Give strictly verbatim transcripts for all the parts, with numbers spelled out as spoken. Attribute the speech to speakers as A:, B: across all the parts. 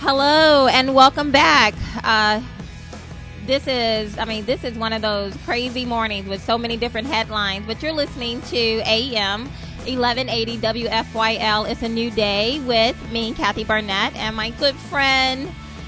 A: Hello and welcome back. Uh, this is, I mean, this is one of those crazy mornings with so many different headlines, but you're listening to A M eleven eighty W F Y L. It's a new day with me, Kathy Barnett, and my good friend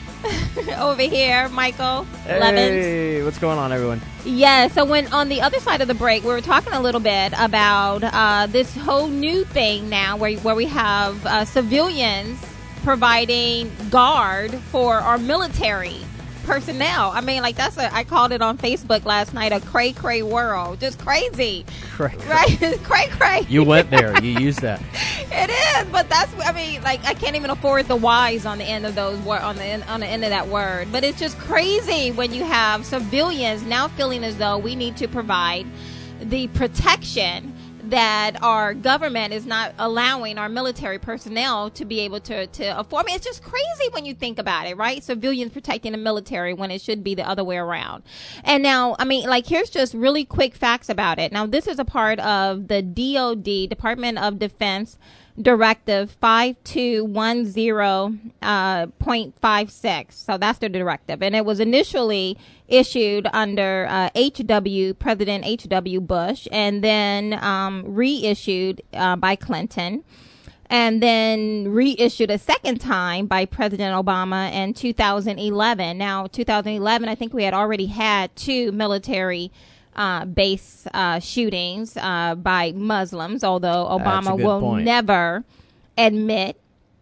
A: over here, Michael
B: Hey,
A: Levins.
B: what's going on, everyone?
A: Yeah, so when on the other side of the break, we were talking a little bit about uh, this whole new thing now where, where we have uh, civilians providing guard for our military personnel. I mean, like, that's a, I called it on Facebook last night, a cray cray world. Just crazy.
B: Cray,
A: right? cray cray.
B: You went there. You used that.
A: It is, but that's, I mean, like, I can't even afford the Y's on the end of those wor- on the end, on the end of that word. But it's just crazy when you have civilians now feeling as though we need to provide the protection that our government is not allowing our military personnel to be able to, to afford. I mean, it's just crazy when you think about it, right? Civilians protecting the military when it should be the other way around. And now, I mean, like, here's just really quick facts about it. Now, this is a part of the D O D, Department of Defense Directive five two one zero point five six. So that's the directive. And it was initially issued under uh, H W, President H W Bush, and then um, reissued uh, by Clinton, and then reissued a second time by President Obama in two thousand eleven. Now, two thousand eleven, I think we had already had two military Uh, base uh, shootings uh, by Muslims, although Obama will
B: point.
A: never admit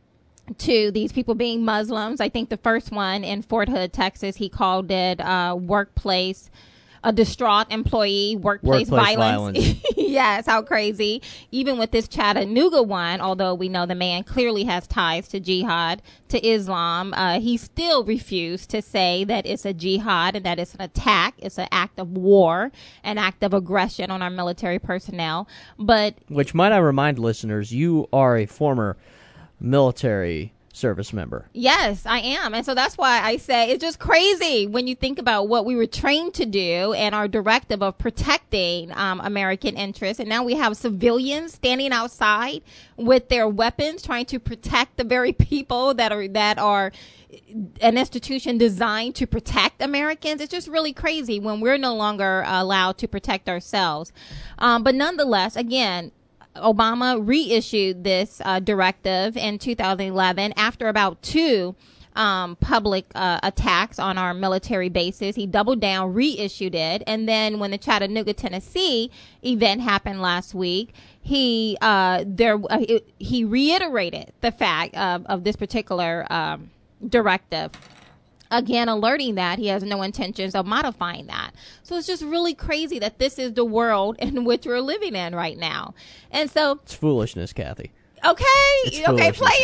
A: to these people being Muslims. I think the first one in Fort Hood, Texas, he called it uh, workplace, a distraught employee, workplace,
B: Workplace
A: violence.
B: violence.
A: Yes, how crazy. Even with this Chattanooga one, although we know the man clearly has ties to jihad, to Islam, uh, he still refused to say that it's a jihad and that it's an attack. It's an act of war, an act of aggression on our military personnel. But
B: Which, might I remind listeners, you are a former military service member.
A: yes, I am. And so that's why I say it's just crazy when you think about what we were trained to do and our directive of protecting um, American interests. And now we have civilians standing outside with their weapons trying to protect the very people that are that are an institution designed to protect Americans. It's just really crazy when we're no longer allowed to protect ourselves. Um, but nonetheless, again, Obama reissued this uh, directive in two thousand eleven after about two um, public uh, attacks on our military bases. He doubled down, reissued it, and then when the Chattanooga, Tennessee event happened last week, he uh, there uh, he reiterated the fact of, of this particular um, directive. Again, alerting that he has no intentions of modifying that. So it's just really crazy that this is the world in which we're living in right now. And so
B: It's foolishness, Kathy.
A: Okay,
B: It's
A: okay,
B: foolishness.
A: play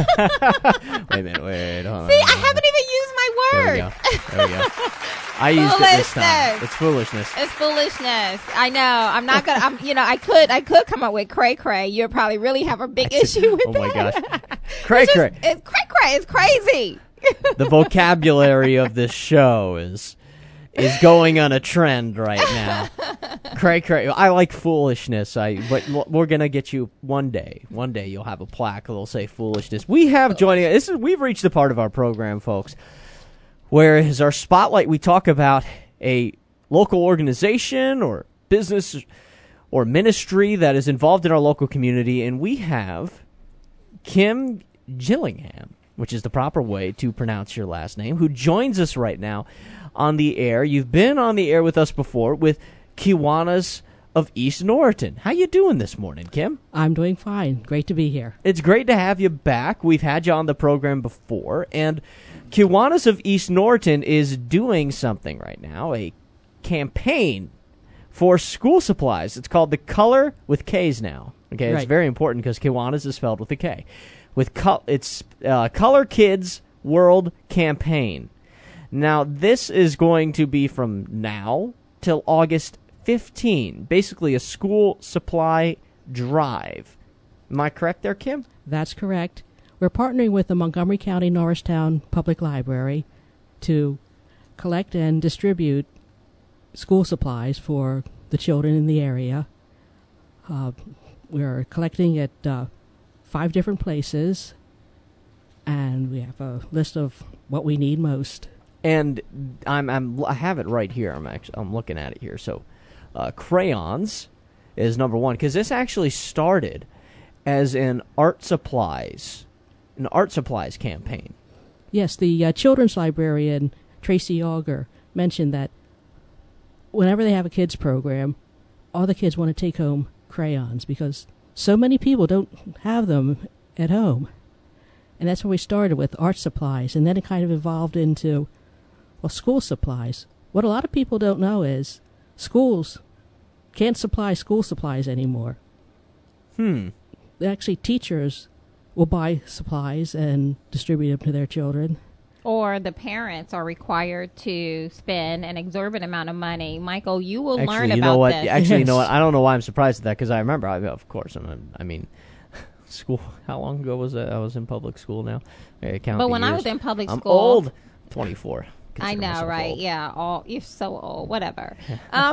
A: it.
B: Wait a minute, wait, hold on.
A: See, I haven't even used my
B: There we
A: word.
B: go. There we go. I used it this time.
A: Foolishness.
B: It's foolishness.
A: It's foolishness. I know. I'm not gonna. I'm. You know, I could. I could come up with cray cray. You'll probably really have a big issue with
B: Oh
A: that.
B: my gosh. Cray
A: It's just-
B: cray.
A: It's cray cray. It's crazy.
B: The vocabulary of this show is is going on a trend right now. Cray cray. I like foolishness. I but we're gonna get you one day. One day you'll have a plaque that'll say foolishness. We have joining us. This is we've reached the part of our program, folks, where is our spotlight. We talk about a local organization or business or ministry that is involved in our local community, and we have Kim Gillingham, which is the proper way to pronounce your last name, who joins us right now on the air. You've been on the air with us before with Kiwanis of East Norriton. How you doing this morning, Kim?
C: I'm doing fine. Great to be here.
B: It's great to have you back. We've had you on the program before, and Kiwanis of East Norriton is doing something right now, a campaign for school supplies. It's called the Color with K's now. Okay,
C: Right.
B: it's very important because Kiwanis is spelled with a K. With co- it's uh, Color Kids World Campaign. Now, this is going to be from now till August fifteenth, basically a school supply drive. Am I correct there, Kim?
C: That's correct. We're partnering with the Montgomery County Norristown Public Library to collect and distribute school supplies for the children in the area. Uh, we're collecting at uh, five different places, and we have a list of what we need most.
B: And I'm, I'm I have it right here. I'm actually I'm looking at it here. So, uh, crayons is number one because this actually started as an art supplies, an art supplies campaign.
C: Yes, the uh, children's librarian Tracy Auger mentioned that whenever they have a kids program, all the kids want to take home crayons because so many people don't have them at home. And that's where we started with art supplies, and then it kind of evolved into, well, school supplies. What a lot of people don't know is schools can't supply school supplies anymore.
B: Hmm.
C: Actually, teachers will buy supplies and distribute them to their children.
A: Or the parents are required to spend an exorbitant amount of money. Michael, you will
B: Actually,
A: learn
B: you
A: about
B: know what?
A: this.
B: Actually, you know
C: Yes.
B: what? I don't know why I'm surprised at that because I remember, I, of course, and I, I mean, school. How long ago was that? I was in public school now. I count
A: But
B: the
A: when I
B: years.
A: was in public
B: I'm
A: school,
B: old. twenty-four.
A: I
B: Consider
A: know,
B: myself
A: right?
B: old.
A: Yeah, all you're so old, whatever. um,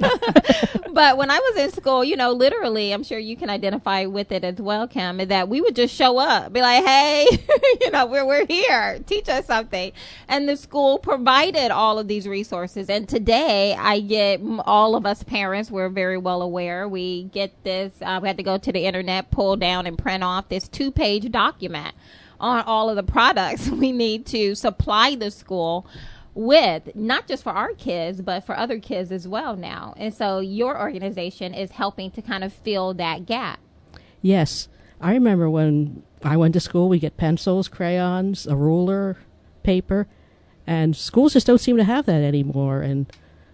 A: but when I was in school, you know, literally, I'm sure you can identify with it as well, Kim, that we would just show up, be like, "Hey, you know, we're we're here. Teach us something." And the school provided all of these resources. And today, I get all of us parents. We're very well aware. We get this. Uh, we had to go to the internet, pull down, and print off this two-page document on all of the products we need to supply the school with, not just for our kids, but for other kids as well now. And so your organization is helping to kind of fill that gap.
C: Yes. I remember when I went to school, we get pencils, crayons, a ruler, paper, and schools just don't seem to have that anymore. And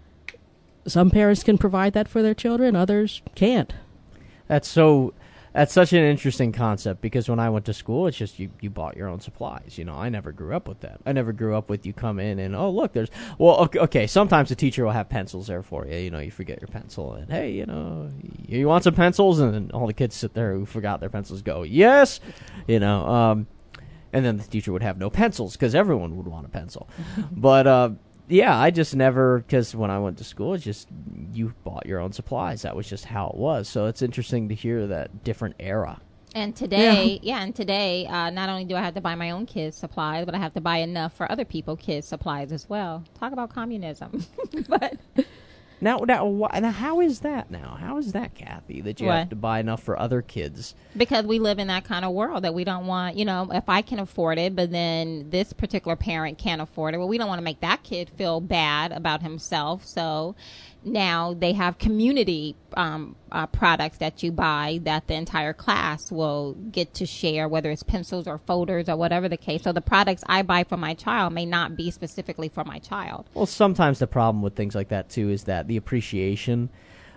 C: some parents can provide that for their children, others can't.
B: That's so. That's such an interesting concept because when I went to school, it's just you, you bought your own supplies. You know, I never grew up with that. I never grew up with you come in and, oh, look, there's, well, okay, okay, sometimes the teacher will have pencils there for you. You know, you forget your pencil and, hey, you know, you want some pencils? And then all the kids sit there who forgot their pencils go, yes, you know, um, and then the teacher would have no pencils because everyone would want a pencil. But, uh, yeah, I just never, because when I went to school, it's just you bought your own supplies. That was just how it was. So it's interesting to hear that different era.
A: And today, yeah, yeah and today, uh, not only do I have to buy my own kids' supplies, but I have to buy enough for other people's kids' supplies as well. Talk about communism. But
B: Now, now, wh- now, how is that now? How is that, Kathy, that you
A: What?
B: have to buy enough for other kids?
A: because we live in that kind of world that we don't want, you know, if I can afford it, but then this particular parent can't afford it. Well, we don't want to make that kid feel bad about himself. So now they have community um, uh, products that you buy that the entire class will get to share, whether it's pencils or folders or whatever the case. So the products I buy for my child may not be specifically for my child.
B: Well, sometimes the problem with things like that, too, is that the appreciation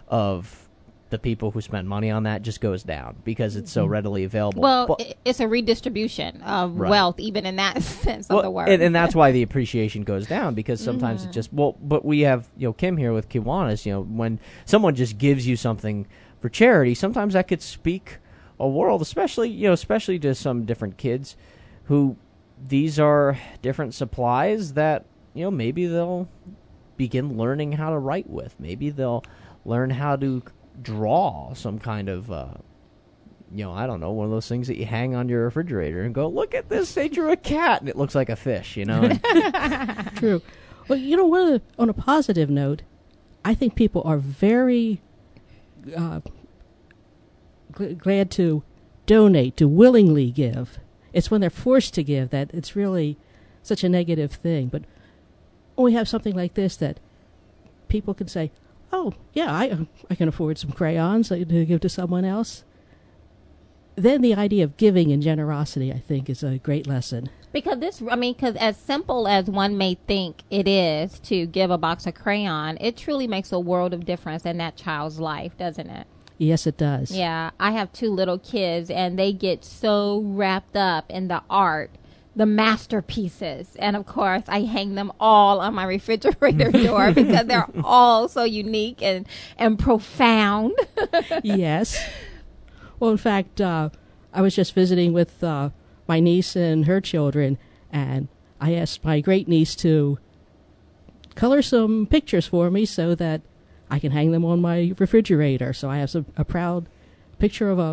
B: of the people who spend money on that just goes down because it's so readily available.
A: Well,
B: But-
A: i it's a redistribution of
B: Right.
A: wealth, even in that sense of
B: Well,
A: the word.
B: And, and that's why the appreciation goes down because sometimes it just well, but we have you know Kim here with Kiwanis. You know, when someone just gives you something for charity, sometimes that could speak a world, especially you know, especially to some different kids who these are different supplies that you know maybe they'll begin learning how to write with. Maybe they'll learn how to draw some kind of. Uh, You know, I don't know, one of those things that you hang on your refrigerator and go, look at this, they drew a cat, and it looks like a fish, you know? And
C: True. Well, you know, one of the, on a positive note, I think people are very uh, gl- glad to donate, to willingly give. It's when they're forced to give that it's really such a negative thing. But when we have something like this that people can say, oh, yeah, I, I can afford some crayons to give to someone else. Then the idea of giving and generosity, I think, is a great lesson.
A: Because this, I mean, because as simple as one may think it is to give a box of crayon, it truly makes a world of difference in that child's life, doesn't it?
C: Yes, it does.
A: Yeah, I have two little kids, and they get so wrapped up in the art, the masterpieces. And, of course, I hang them all on my refrigerator door because they're all so unique and, and profound.
C: Yes. Well, in fact, uh, I was just visiting with uh, my niece and her children, and I asked my great niece to color some pictures for me so that I can hang them on my refrigerator. So I have some, a proud picture of a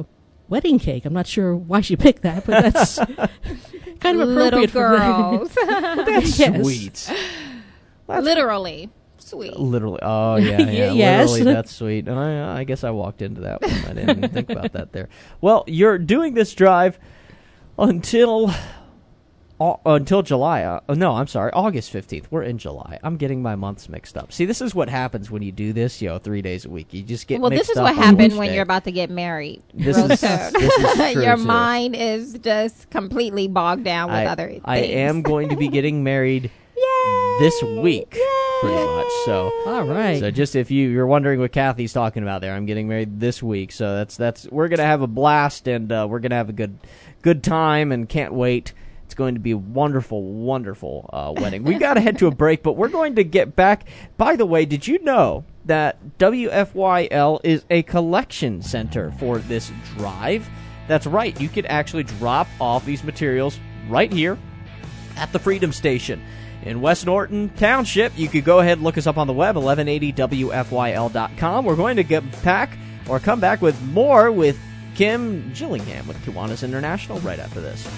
C: wedding cake. I'm not sure why she picked that, but that's kind of
A: Little
C: appropriate
A: girls.
C: for
B: That's
C: Yes.
B: sweet.
A: Literally. Sweet.
B: Literally. Oh, yeah, yeah.
C: Yes.
B: Literally, that's sweet. And I, I guess I walked into that one. I didn't even think about that there. Well, you're doing this drive until uh, until July. Uh, no, I'm sorry, August fifteenth. We're in July. I'm getting my months mixed up. See, this is what happens when you do this, you know, three days a week. You just get
A: Well,
B: mixed
A: this is
B: up
A: what
B: on
A: happened
B: which
A: when
B: day.
A: you're about to get married.
B: This
A: Real
B: is,
A: soon.
B: this is true,
A: Your
B: too.
A: mind is just completely bogged down with
B: I,
A: other things.
B: I am going to be getting married this week, pretty much. So,
C: All right.
B: so just if you, you're wondering what Kathy's talking about there, I'm getting married this week. So that's that's we're gonna have a blast, and uh, we're gonna have a good good time, and can't wait. It's going to be a wonderful, wonderful uh, wedding. We got to head to a break, but we're going to get back. By the way, did you know that W F Y L is a collection center for this drive? That's right. You could actually drop off these materials right here at the Freedom Station in West Norton Township. You could go ahead and look us up on the web, eleven eighty W F Y L dot com. We're going to get back or come back with more with Kim Gillingham with Kiwanis International right after this.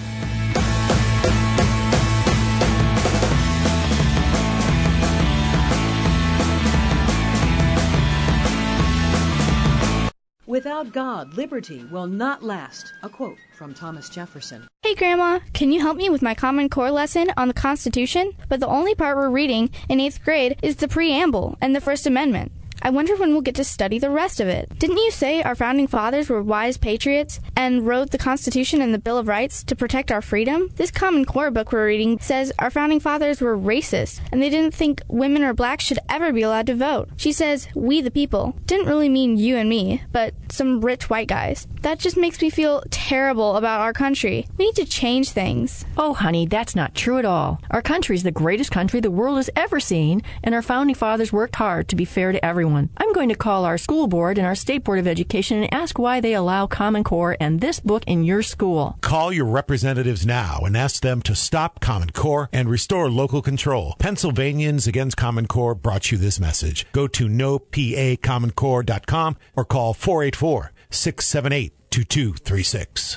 D: Without God, liberty will not last. A quote from Thomas Jefferson.
E: Hey Grandma, can you help me with my Common Core lesson on the Constitution? But the only part we're reading in eighth grade is the preamble and the First Amendment. I wonder when we'll get to study the rest of it. Didn't you say our founding fathers were wise patriots and wrote the Constitution and the Bill of Rights to protect our freedom? This Common Core book we're reading says our founding fathers were racist and they didn't think women or blacks should ever be allowed to vote. She says, we the people. Didn't really mean you and me, but some rich white guys. That just makes me feel terrible about our country. We need to change things.
F: Oh, honey, that's not true at all. Our country is the greatest country the world has ever seen, and our founding fathers worked hard to be fair to everyone. I'm going to call our school board and our State Board of Education and ask why they allow Common Core and this book in your school.
G: Call your representatives now and ask them to stop Common Core and restore local control. Pennsylvanians Against Common Core brought you this message. Go to no p a common core dot com or call four eight four, six seven eight, two two three six.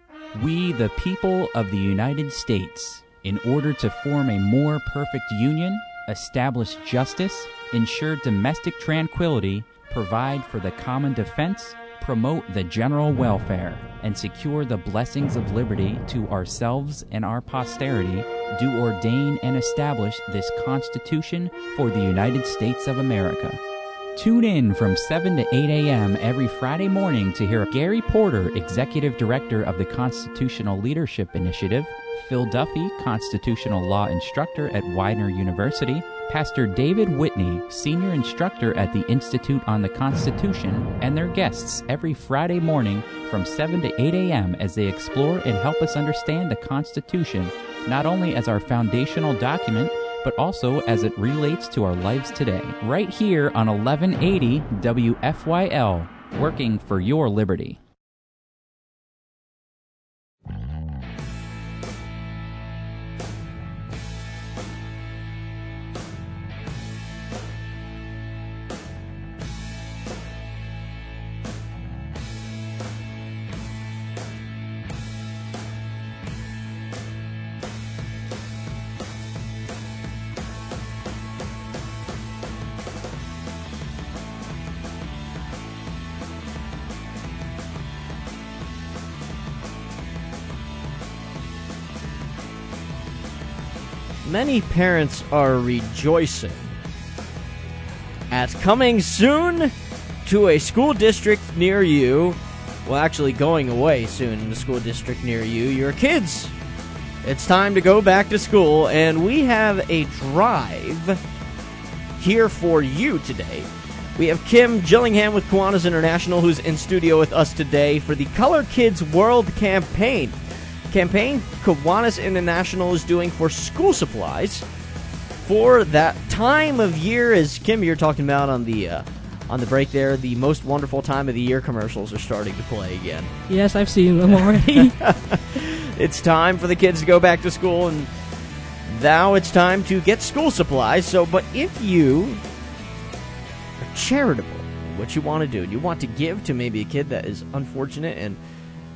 H: We, the people of the United States, in order to form a more perfect union, establish justice, ensure domestic tranquility, provide for the common defense, promote the general welfare, and secure the blessings of liberty to ourselves and our posterity, do ordain and establish this Constitution for the United States of America. Tune in from seven to eight a.m. every Friday morning to hear Gary Porter, Executive Director of the Constitutional Leadership Initiative, Phil Duffy, Constitutional Law Instructor at Widener University, Pastor David Whitney, Senior Instructor at the Institute on the Constitution, and their guests every Friday morning from seven to eight a.m. as they explore and help us understand the Constitution, not only as our foundational document, but also as it relates to our lives today. Right here on eleven eighty W F Y L, working for your liberty.
B: Many parents are rejoicing at coming soon to a school district near you. Well, actually going away soon in the school district near you. Your kids, it's time to go back to school, and we have a drive here for you today. We have Kim Gillingham with Kiwanis International, who's in studio with us today for the Color Kids World campaign. Campaign Kiwanis International is doing for school supplies for that time of year, as Kim, you're talking about on the uh, on the break there. The most wonderful time of the year commercials are starting to play again.
C: Yes, I've seen them already.
B: It's time for the kids to go back to school, and now it's time to get school supplies. So, but if you are charitable, what you want to do, and you want to give to maybe a kid that is unfortunate and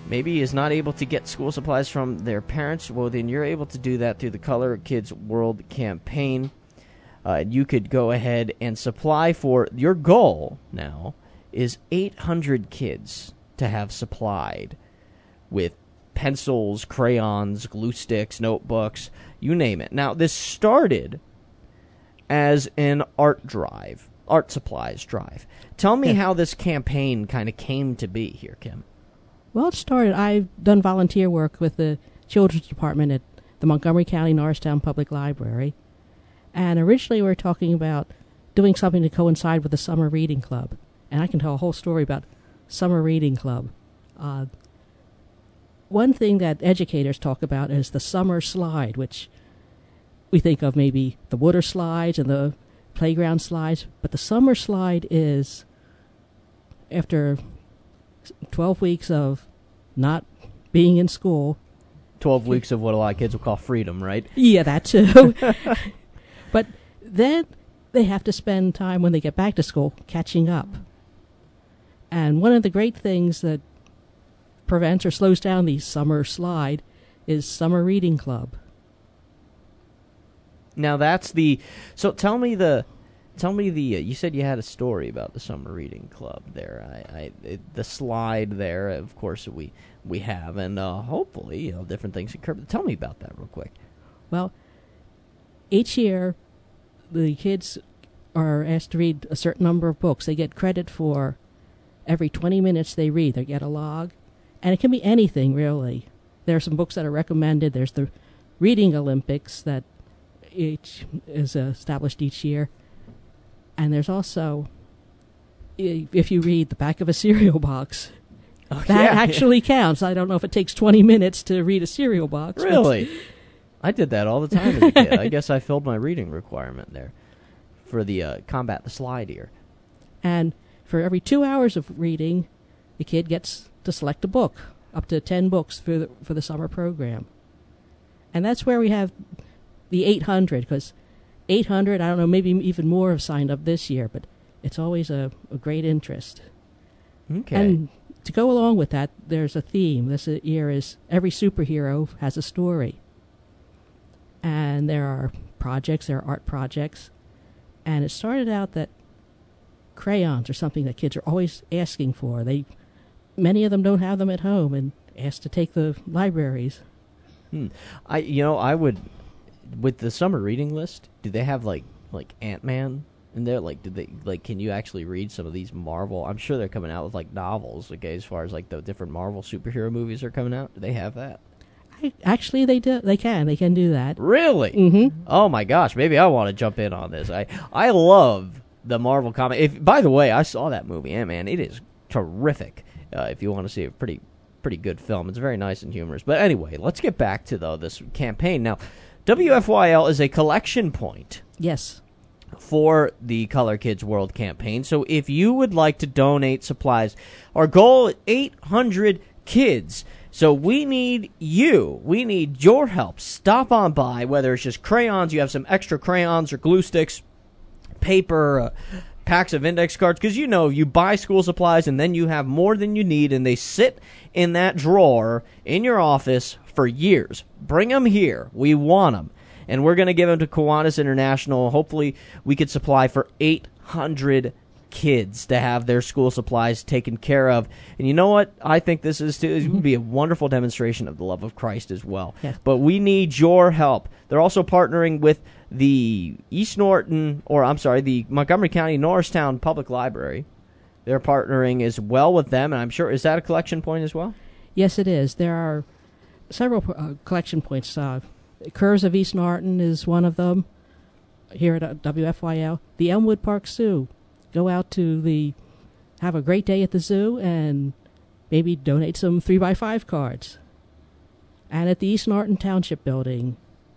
B: maybe is not able to get school supplies from their parents, well, then you're able to do that through the Color Kids World campaign. Uh, you could go ahead and supply for, your goal now is eight hundred kids to have supplied with pencils, crayons, glue sticks, notebooks, you name it. Now, this started as an art drive, art supplies drive. Tell me
C: Yeah.
B: how this campaign kind of came to be here, Kim.
C: Well, it started, I've done volunteer work with the children's department at the Montgomery County Norristown Public Library. And originally we were talking about doing something to coincide with the Summer Reading Club. And I can tell a whole story about Summer Reading Club. Uh, one thing that educators talk about is the summer slide, which we think of maybe the water slides and the playground slides. But the summer slide is after twelve weeks of not being in school.
B: twelve weeks of what a lot of kids will call freedom, right?
C: Yeah, that too. But then they have to spend time when they get back to school catching up. And one of the great things that prevents or slows down the summer slide is Summer Reading Club.
B: Now that's the, so tell me the, tell me the, uh, you said you had a story about the Summer Reading Club there. I, I it, the slide there, of course, we we have, and uh, hopefully, you know, different things occur. But tell me about that real quick.
C: Well, each year the kids are asked to read a certain number of books. They get credit for every twenty minutes they read. They get a log. And it can be anything, really. There are some books that are recommended. There's the Reading Olympics that each is uh, established each year. And there's also, i- if you read the back of a cereal box,
B: Oh,
C: that
B: yeah.
C: actually counts. I don't know if it takes twenty minutes to read a cereal box. but-
B: Really? I did that all the time as a kid. I guess I filled my reading requirement there for the uh, combat the slide here.
C: And for every two hours of reading, the kid gets to select a book, up to ten books for the, for the summer program. And that's where we have the eight hundred, because eight hundred, I don't know, maybe even more have signed up this year, but it's always a, a great interest.
B: Okay.
C: And to go along with that, there's a theme. This year is every superhero has a story. And there are projects, there are art projects. And it started out that crayons are something that kids are always asking for. They, many of them don't have them at home and ask to take the libraries.
B: Hmm. I you know I would with the summer reading list. Do they have like like Ant-Man in there? Like did they like can you actually read some of these Marvel? I'm sure they're coming out with like novels. Okay, as far as like the different Marvel superhero movies are coming out. Do they have that?
C: I, actually, they do. They can. They can do that.
B: Really?
C: Mm-hmm.
B: Oh my gosh! Maybe I want to jump in on this. I I love the Marvel comic. If by the way, I saw that movie, Ant-Man. It is terrific. Uh, if you want to see a pretty pretty good film, it's very nice and humorous. But anyway, let's get back to though this campaign now. W F Y L is a collection point
C: Yes.
B: for the Color Kids World campaign. So if you would like to donate supplies, our goal is eight hundred kids. So we need you. We need your help. Stop on by, whether it's just crayons, you have some extra crayons or glue sticks, paper, uh, packs of index cards, because you know you buy school supplies and then you have more than you need and they sit in that drawer in your office for years. Bring them here. We want them. And we're going to give them to Kiwanis International. Hopefully we could supply for eight hundred kids to have their school supplies taken care of. And you know what? I think this is too, it would be a wonderful demonstration of the love of Christ as well.
C: Yes.
B: But we need your help. They're also partnering with the East Norton, or I'm sorry, the Montgomery County Norristown Public Library. They're partnering as well with them, and I'm sure, is that a collection point as well?
C: Yes, it is. There are several uh, collection points. Uh, Curves of East Norton is one of them here at uh, W F Y L. The Elmwood Park Zoo. Go out to the, have a great day at the zoo and maybe donate some three by five cards. And at the East Norton Township Building.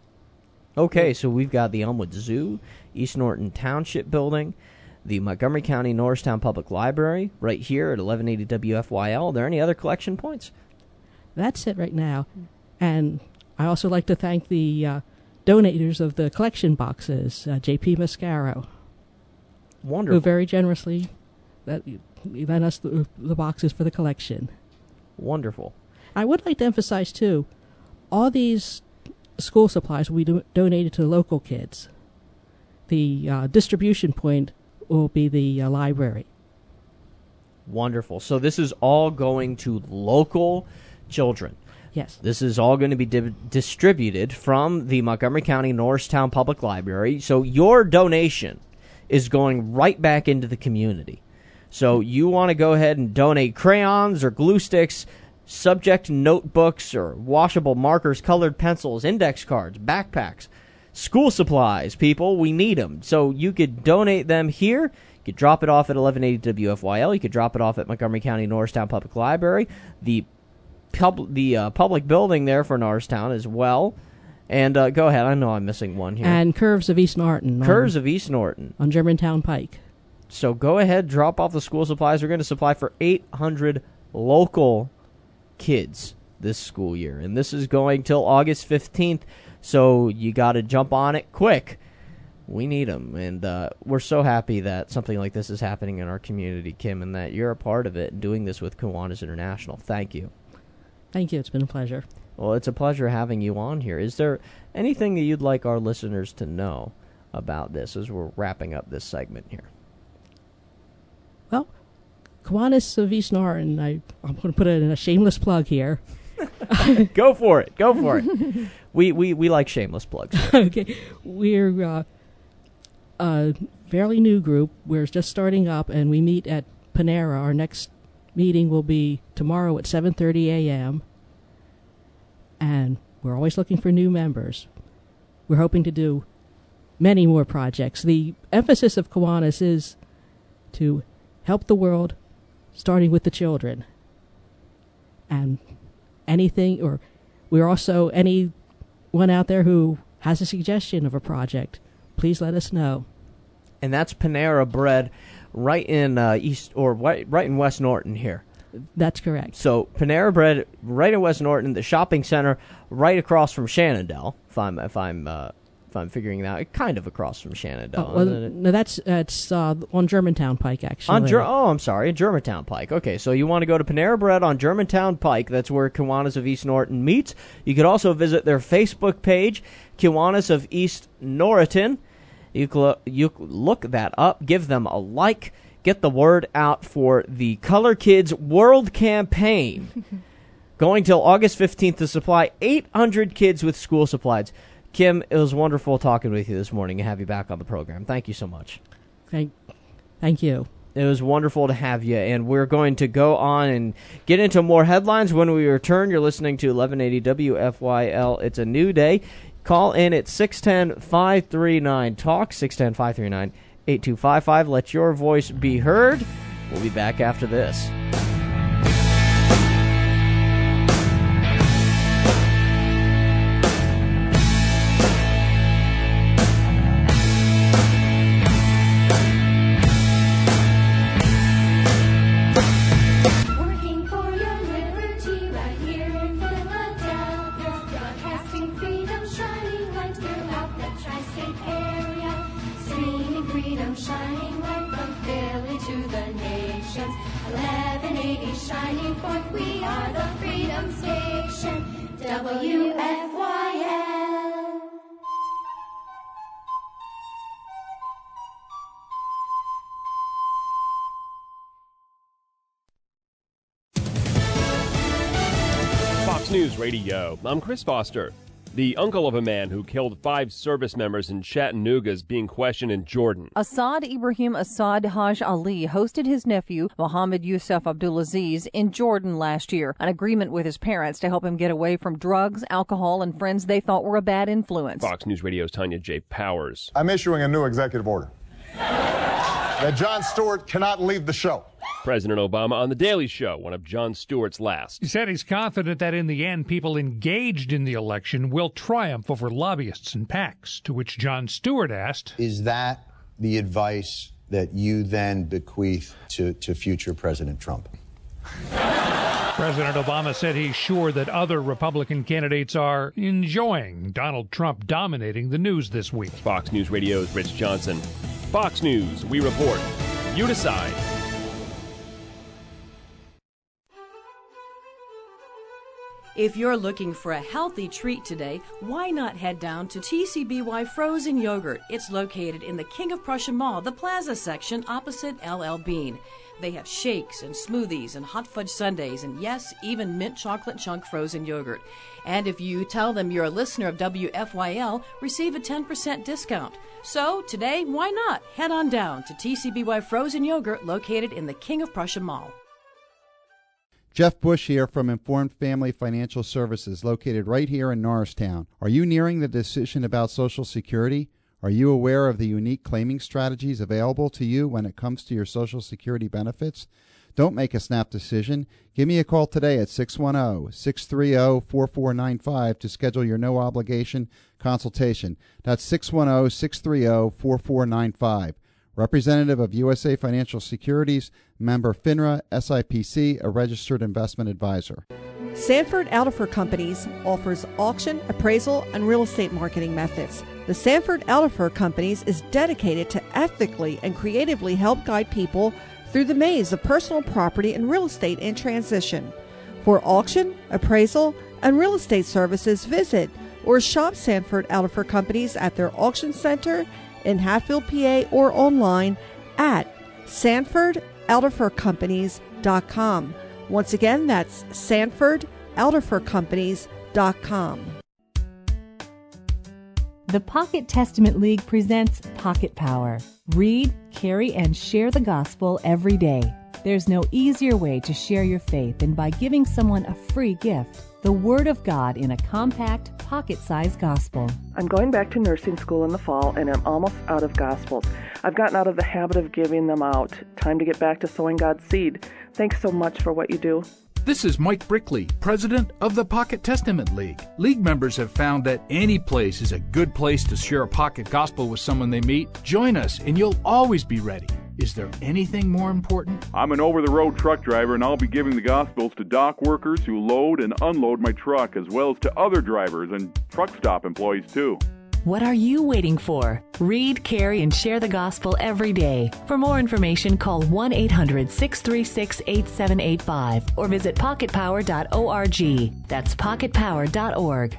B: Okay, so we've got the Elmwood Zoo, East Norton Township Building, the Montgomery County Norristown Public Library, right here at eleven eighty W F Y L. Are there any other collection points?
C: That's it right now. And I also like to thank the uh, donators of the collection boxes, uh, J P Mascaro,
B: Wonderful.
C: who very generously that lent us the, the boxes for the collection.
B: Wonderful.
C: I would like to emphasize, too, all these school supplies will be do- donated to local kids. The uh, distribution point will be the uh, library.
B: Wonderful. So this is all going to local children.
C: Yes.
B: This is all going to be di- distributed from the Montgomery County Norristown Public Library. So your donation is going right back into the community. So you want to go ahead and donate crayons or glue sticks, subject notebooks or washable markers, colored pencils, index cards, backpacks, school supplies, people. We need them. So you could donate them here. You could drop it off at eleven eighty W F Y L. You could drop it off at Montgomery County Norristown Public Library, the pub- the uh, public building there for Norristown as well. And uh, go ahead. I know I'm missing one here.
C: And Curves of East Norton.
B: Curves
C: on,
B: of East Norton.
C: On Germantown Pike.
B: So go ahead, drop off the school supplies. We're going to supply for eight hundred local kids this school year. And this is going till August fifteenth. So you got to jump on it quick. We need them, and uh, we're so happy that something like this is happening in our community, Kim, and that you're a part of it and doing this with Kiwanis International. Thank you.
C: Thank you. It's been a pleasure.
B: Well, it's a pleasure having you on here. Is there anything that you'd like our listeners to know about this as we're wrapping up this segment here?
C: Well, Kiwanis of East Norton, I, I'm going to put it in a shameless plug here.
B: Go for it. Go for it. we, we, we like shameless plugs.
C: Okay. We're... Uh, a fairly new group. We're just starting up, and we meet at Panera. Our next meeting will be tomorrow at seven thirty a.m., and we're always looking for new members. We're hoping to do many more projects. The emphasis of Kiwanis is to help the world, starting with the children. And anything, or we're also, anyone out there who has a suggestion of a project, please let us know.
B: And that's Panera Bread right in uh, East, or right, right in West Norton here.
C: That's correct.
B: So Panera Bread right in West Norton, the shopping center right across from Shenandoah, if I'm if I'm uh, if I'm figuring it out, kind of across from Shenandoah.
C: Oh, well, no, that's that's uh, on Germantown Pike, actually.
B: On Ger- oh, I'm sorry, Germantown Pike. Okay, so you want to go to Panera Bread on Germantown Pike. That's where Kiwanis of East Norton meets. You could also visit their Facebook page, Kiwanis of East Norriton. You can you look that up, give them a like, get the word out for the Color Kids World Campaign, going till August fifteenth to supply eight hundred kids with school supplies. Kim, it was wonderful talking with you this morning and have you back on the program. Thank you so much.
C: Thank, thank you.
B: It was wonderful to have you, and we're going to go on and get into more headlines when we return. You're listening to eleven eighty W F Y L. It's a new day. Call in at six one zero, five three nine, TALK, six one zero, five three nine, eight two five five. Let your voice be heard. We'll be back after this.
I: W F Y L.
J: Fox News Radio. I'm Chris Foster. The uncle of a man who killed five service members in Chattanooga is being questioned in Jordan.
K: Assad Ibrahim Assad Haj Ali hosted his nephew, Mohammed Youssef Abdulaziz, in Jordan last year, an agreement with his parents to help him get away from drugs, alcohol, and friends they thought were a bad influence.
J: Fox News Radio's Tanya J. Powers.
L: I'm issuing a new executive order that Jon Stewart cannot leave the show.
J: President Obama on The Daily Show, one of Jon Stewart's last.
M: He said he's confident that in the end, people engaged in the election will triumph over lobbyists and PACs, to which Jon Stewart asked,
N: is that the advice that you then bequeath to, to future President Trump?
M: President Obama said he's sure that other Republican candidates are enjoying Donald Trump dominating the news this week.
J: Fox News Radio's Rich Johnson. Fox News, we report. You decide.
D: If you're looking for a healthy treat today, why not head down to T C B Y Frozen Yogurt? It's located in the King of Prussia Mall, the Plaza section opposite L L Bean. They have shakes and smoothies and hot fudge sundaes and, yes, even mint chocolate chunk frozen yogurt. And if you tell them you're a listener of W F Y L, receive a ten percent discount. So today, why not head on down to T C B Y Frozen Yogurt located in the King of Prussia Mall.
O: Jeff Bush here from Informed Family Financial Services, located right here in Norristown. Are you nearing the decision about Social Security? Are you aware of the unique claiming strategies available to you when it comes to your Social Security benefits? Don't make a snap decision. Give me a call today at six one zero, six three zero, four four nine five to schedule your no-obligation consultation. That's six one zero, six three zero, four four nine five. Representative of U S A Financial Securities, member FINRA, S I P C, a registered investment advisor.
P: Sanford Alderfer Companies offers auction, appraisal, and real estate marketing methods. The Sanford Alderfer Companies is dedicated to ethically and creatively help guide people through the maze of personal property and real estate in transition. For auction, appraisal, and real estate services, visit or shop Sanford Alderfer Companies at their auction center in Hatfield, P A, or online at sanford alderfer companies dot com. Once again, that's sanford alderfer companies dot com.
Q: The Pocket Testament League presents Pocket Power. Read, carry, and share the gospel every day. There's no easier way to share your faith than by giving someone a free gift. The Word of God in a compact, pocket-sized gospel.
R: I'm going back to nursing school in the fall, and I'm almost out of gospels. I've gotten out of the habit of giving them out. Time to get back to sowing God's seed. Thanks so much for what you do.
S: This is Mike Brickley, president of the Pocket Testament League. League members have found that any place is a good place to share a pocket gospel with someone they meet. Join us, and you'll always be ready. Is there anything more important?
T: I'm an over-the-road truck driver, and I'll be giving the Gospels to dock workers who load and unload my truck, as well as to other drivers and truck stop employees, too.
Q: What are you waiting for? Read, carry, and share the gospel every day. For more information, call one eight hundred, six three six, eight seven eight five or visit pocket power dot org. That's pocket power dot org.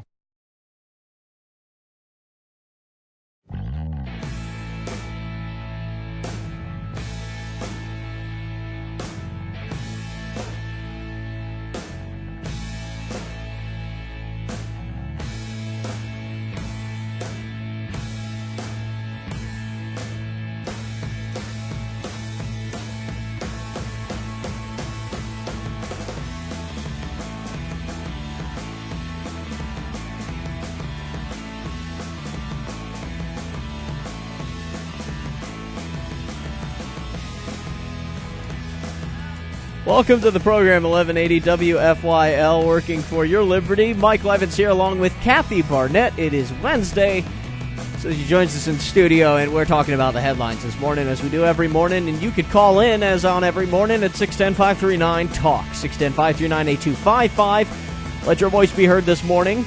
B: Welcome to the program, eleven eighty W F Y L, working for your liberty. Mike Levins here along with Kathy Barnett. It is Wednesday, so she joins us in the studio, and we're talking about the headlines this morning, as we do every morning. And you could call in, as on every morning, at six one zero, five three nine, talk, six one zero, five three nine, eight two five five. Let your voice be heard this morning.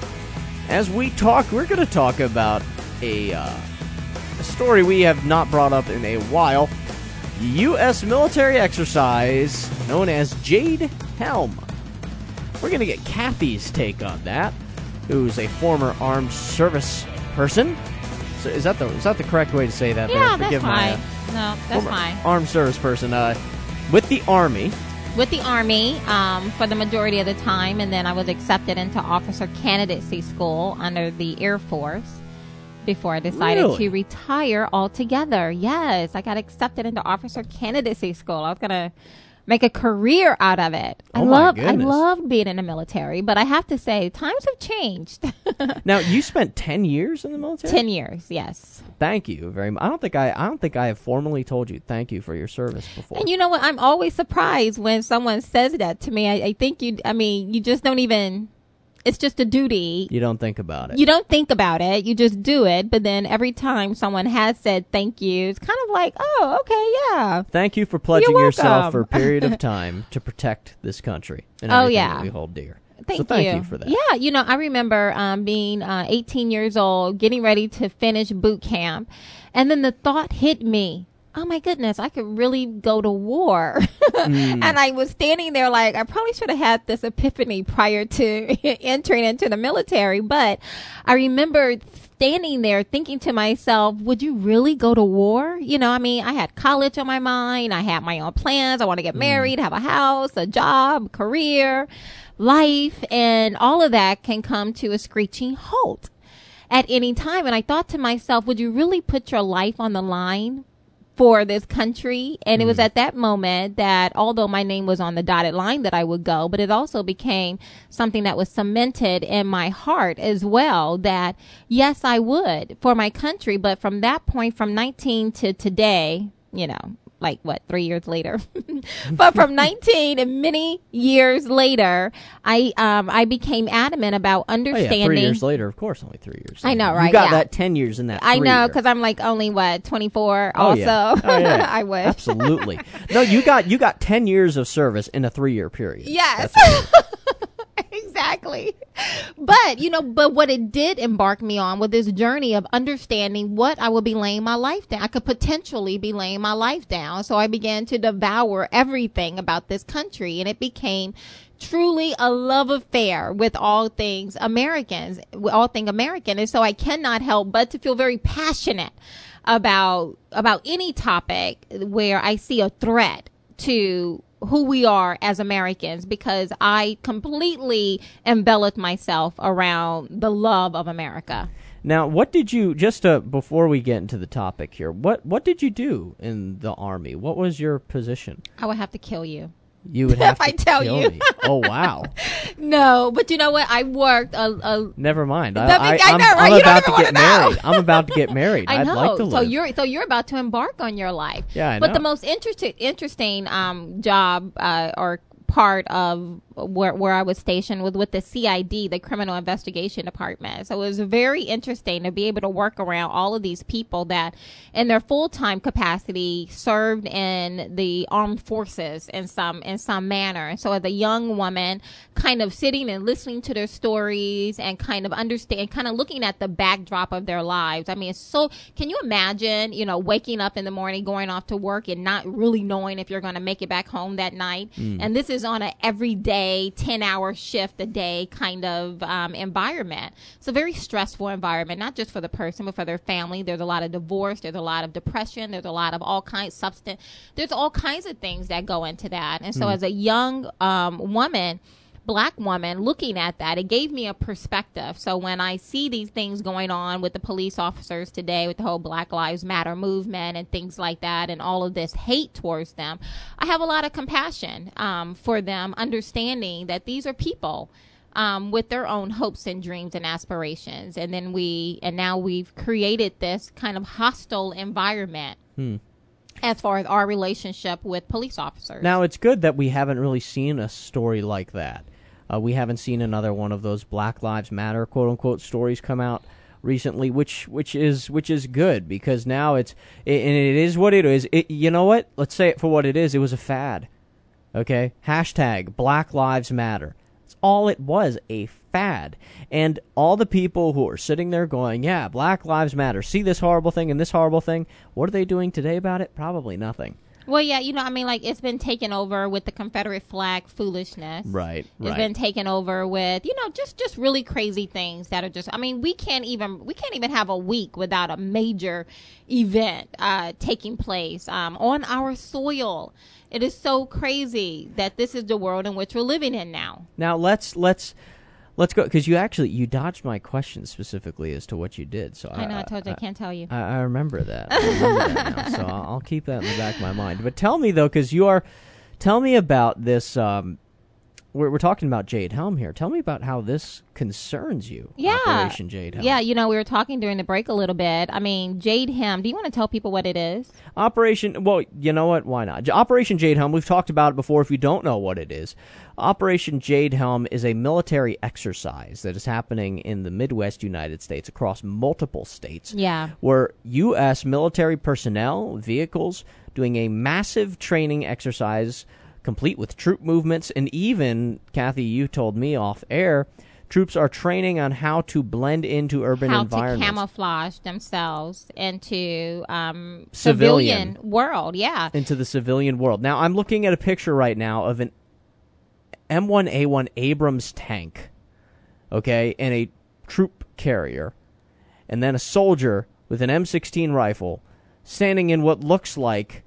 B: As we talk, we're going to talk about a, uh, a story we have not brought up in a while. U S military exercise known as Jade Helm. We're going to get Kathy's take on that, who's a former armed service person. So is that the is that the correct way to say that?
A: Yeah,
B: there? Forgive
A: that's
B: my,
A: fine.
B: uh,
A: No, that's
B: former
A: fine.
B: Armed service person uh, with the Army.
A: With the Army um, for the majority of the time, and then I was accepted into officer candidacy school under the Air Force before I decided
B: Really?
A: to retire altogether. Yes, I got accepted into officer candidacy school. I was going to make a career out of it. I
B: Oh, my
A: love I
B: goodness.
A: love being in the military, but I have to say times have changed.
B: Now, you spent ten years in the military?
A: ten years, yes.
B: Thank you very much. I don't think I I don't think I have formally told you thank you for your service before.
A: And you know what? I'm always surprised when someone says that to me. I, I think you, I mean, you just don't even, it's just a duty.
B: You don't think about it.
A: You don't think about it. You just do it. But then every time someone has said thank you, it's kind of like, oh, okay, yeah.
B: Thank you for pledging
A: You're
B: yourself for a
A: welcome.
B: period of time to protect this country and
A: Oh,
B: everything
A: yeah.
B: that we hold dear.
A: Thank
B: so thank
A: you.
B: you for that.
A: Yeah, you know, I remember um, being uh, eighteen years old, getting ready to finish boot camp, and then the thought hit me, oh my goodness, I could really go to war.
B: Mm.
A: And I was standing there like, I probably should have had this epiphany prior to entering into the military. But I remember standing there thinking to myself, would you really go to war? You know, I mean, I had college on my mind. I had my own plans. I want to get married, have a house, a job, career, life, and all of that can come to a screeching halt at any time. And I thought to myself, would you really put your life on the line for this country? And it was at that moment that, although my name was on the dotted line, that I would go, but it also became something that was cemented in my heart as well, that yes, I would for my country. But from that point, from nineteen to today, you know, like what, three years later, but from nineteen and many years later, I, um, I became adamant about understanding.
B: Oh, yeah, three years later, of course, only three years.
A: I know,
B: later.
A: right?
B: You got
A: yeah.
B: that ten years in that.
A: I know,
B: year.
A: because I'm like only what twenty-four.
B: Oh,
A: also,
B: yeah. Oh, yeah.
A: I wish.
B: Absolutely. No, you got you got ten years of service in a three year period.
A: Yes. Exactly. But, you know, but what it did embark me on was this journey of understanding what I would be laying my life down. I could potentially be laying my life down. So I began to devour everything about this country, and it became truly a love affair with all things Americans, with all things American. And so I cannot help but to feel very passionate about, about any topic where I see a threat to who we are as Americans, because I completely embellished myself around the love of America.
B: Now, what did you, just uh, before we get into the topic here, what, what did you do in the Army? What was your position?
A: I would have to kill you.
B: You would have
A: if
B: to
A: I tell
B: kill
A: you.
B: me. Oh, wow.
A: No, but you know what? I worked a... a
B: Never mind. I,
A: I,
B: I,
A: I
B: I'm,
A: know, right?
B: I'm
A: You
B: about
A: don't
B: to
A: even
B: get
A: wanna know.
B: married. I'm about to get married.
A: I
B: I'd
A: know.
B: like to
A: so
B: live.
A: you're so you're about to embark on your life.
B: Yeah, I
A: but
B: know.
A: the most interesting interesting um, job uh, or part of where where I was stationed was with the C I D, the Criminal Investigation Department. So it was very interesting to be able to work around all of these people that in their full-time capacity served in the armed forces in some in some manner. And so as a young woman, kind of sitting and listening to their stories and kind of understand, kind of looking at the backdrop of their lives. I mean, it's so, can you imagine, you know, waking up in the morning, going off to work and not really knowing if you're going to make it back home that night?
B: Mm.
A: And this is on an everyday ten hour shift a day kind of um, environment. It's a very stressful environment, not just for the person, but for their family. There's a lot of divorce. There's a lot of depression. There's a lot of all kinds of substance. There's all kinds of things that go into that. And so
B: Mm.
A: as a young um, woman, black woman, looking at that, it gave me a perspective. So when I see these things going on with the police officers today, with the whole Black Lives Matter movement and things like that, and all of this hate towards them, I have a lot of compassion um, for them, understanding that these are people um, with their own hopes and dreams and aspirations. And then we, and now we've created this kind of hostile environment.
B: Hmm.
A: As far as our relationship with police officers.
B: Now, it's good that we haven't really seen a story like that. Uh, we haven't seen another one of those Black Lives Matter quote unquote stories come out recently, which which is which is good, because now it's it, and it is what it is. It, you know what? Let's say it for what it is. It was a fad. Okay, hashtag Black Lives Matter. That's all it was, a fad. And all the people who are sitting there going, yeah, Black Lives Matter, see this horrible thing and this horrible thing, what are they doing today about it? Probably nothing.
A: Well, yeah, you know, I mean, like, it's been taken over with the Confederate flag foolishness.
B: Right,
A: It's
B: right.
A: been taken over with, you know, just, just really crazy things that are just, I mean, we can't even, we can't even have a week without a major event uh, taking place um, on our soil. It is so crazy that this is the world in which we're living in now.
B: Now let's let's let's go, because you actually you dodged my question specifically as to what you did. So
A: I know, I told you, I can't tell you.
B: I, I remember that. I remember that now, so I'll, I'll keep that in the back of my mind. But tell me though, because you are, tell me about this. Um, we're we're talking about Jade Helm here. Tell me about how this concerns you.
A: Yeah.
B: Operation Jade Helm.
A: Yeah, you know, we were talking during the break a little bit. I mean, Jade Helm, do you want to tell people what it is?
B: Operation, well, you know what? Why not? Operation Jade Helm, we've talked about it before if you don't know what it is. Operation Jade Helm is a military exercise that is happening in the Midwest United States across multiple states.
A: Yeah.
B: Where U S military personnel, vehicles, doing a massive training exercise complete with troop movements, and even, Kathy, you told me off air, Troops are training on how to blend into urban
A: how
B: environments.
A: to camouflage themselves into um,
B: Civilian.
A: civilian world. Yeah.
B: Into the civilian world. Now, I'm looking at a picture right now of an M one A one Abrams tank, okay, and a troop carrier, and then a soldier with an M sixteen rifle standing in what looks like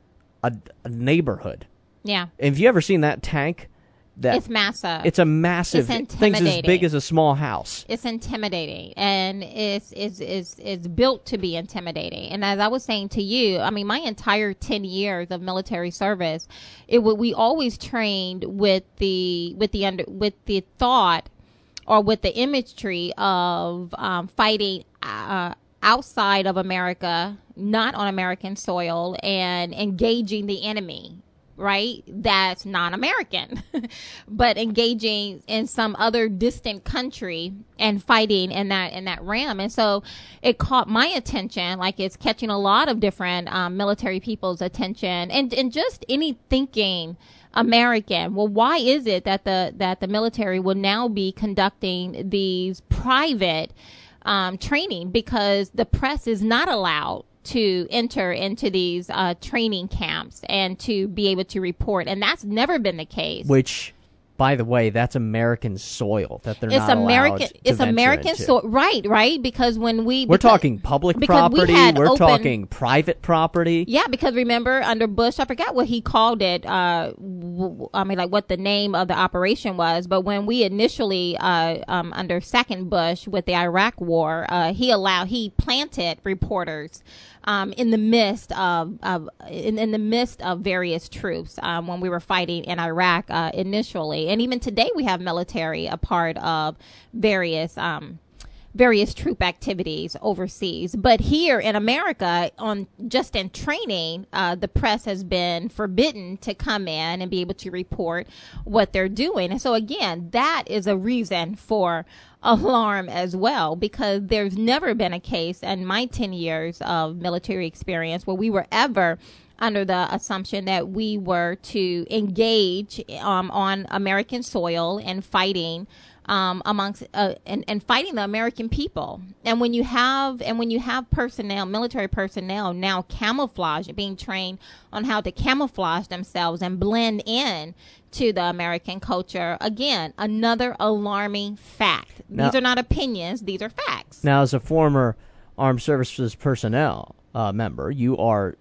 B: a, a neighborhood.
A: Yeah.
B: Have you ever seen that tank? That
A: It's massive.
B: It's a massive.
A: It's
B: thing's as
A: intimidating.
B: big as a small house.
A: It's intimidating, and it's it's it's it's built to be intimidating. And as I was saying to you, I mean, my entire ten years of military service, it w- we always trained with the with the under with the thought or with the imagery of um, fighting uh, outside of America, not on American soil, and engaging the enemy. Right? That's non-American, but engaging in some other distant country and fighting in that, in that realm. And so it caught my attention, like it's catching a lot of different um, military people's attention, and, and just any thinking American. Well, why is it that the, that the military will now be conducting these private um, training? Because the press is not allowed to enter into these uh, training camps and to be able to report. And that's never been the case.
B: Which, by the way, that's American soil that they're
A: it's
B: not
A: American,
B: allowed to
A: It's
B: venture
A: American
B: into.
A: soil. Right, right. Because when we...
B: We're
A: because,
B: talking public
A: because we
B: property.
A: had
B: We're
A: open,
B: talking private property.
A: Yeah, because remember, under Bush, I forgot what he called it. Uh, w- I mean, like what the name of the operation was. But when we initially, uh, um, under second Bush with the Iraq War, uh, he allowed, he planted reporters Um, in the midst of, of in, in the midst of various troops um, when we were fighting in Iraq uh, initially, and even today we have military a part of various um, various troop activities overseas. But here in America, on just in training, uh, the press has been forbidden to come in and be able to report what they're doing. And so again, that is a reason for alarm as well, because there's never been a case in my ten years of military experience where we were ever under the assumption that we were to engage um, on American soil and fighting um, amongst uh, and, and fighting the American people. And when you have and when you have personnel, military personnel now camouflage, being trained on how to camouflage themselves and blend in to the American culture, again, another alarming fact.
B: Now,
A: these are not opinions; these are facts.
B: Now, as a former armed services personnel uh, member, you are